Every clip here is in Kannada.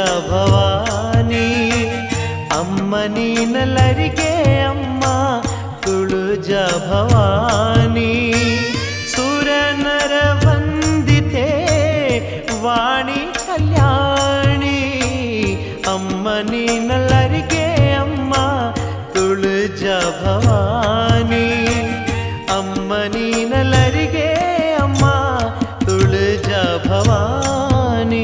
ಭವಾನಿ ಅಮ್ಮ ನೀನಲ್ಲರಿಗೆ ಅಮ್ಮ ತುಳುಜ ಭವಾನಿ ಸುರನರ ವಂದಿತೆ ವಾಣಿ ಕಲ್ಯಾಣಿ ಅಮ್ಮ ನೀನಲ್ಲರಿಗೆ ಅಮ್ಮ ತುಳುಜ ಭವಾನಿ ಅಮ್ಮ ನೀನಲ್ಲರಿಗೆ ಅಮ್ಮ ತುಳುಜ ಭವಾನಿ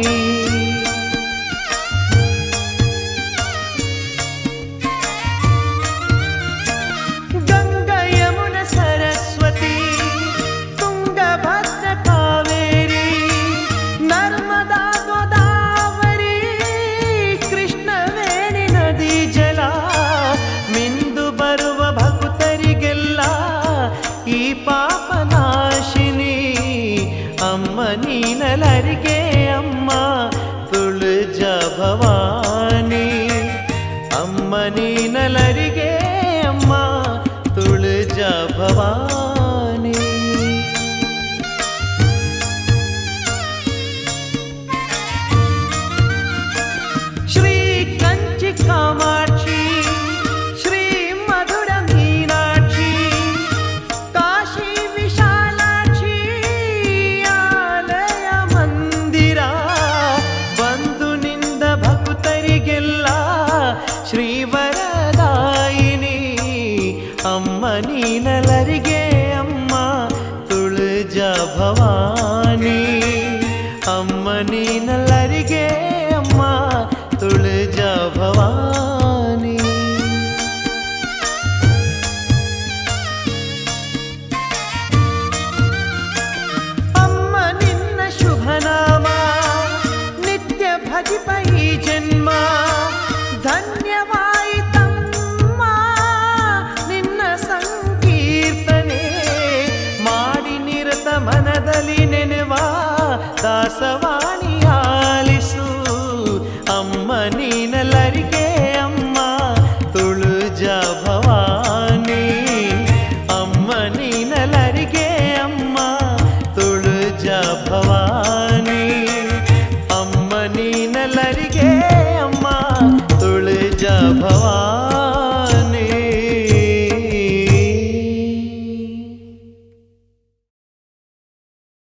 ಪಾಪನಾಶಿನಿ ಅಮ್ಮ ನೀನಲರಿಗೆ ಅಮ್ಮ ತುಳುಜ ಭವಾನಿ ಅಮ್ಮ ನೀನಲರಿಗೆ ಅಮ್ಮ ತುಳುಜ ಭವಾನಿ ಶ್ರೀ ಕಂಚಿ ಕಾಮಾಕ್ಷಿ ಶ್ರೀವರದಾಯಿನಿ ಅಮ್ಮ ನೀನಲರಿಗೆ ಅಮ್ಮ ತುಳುಜ ಭವಾನಿ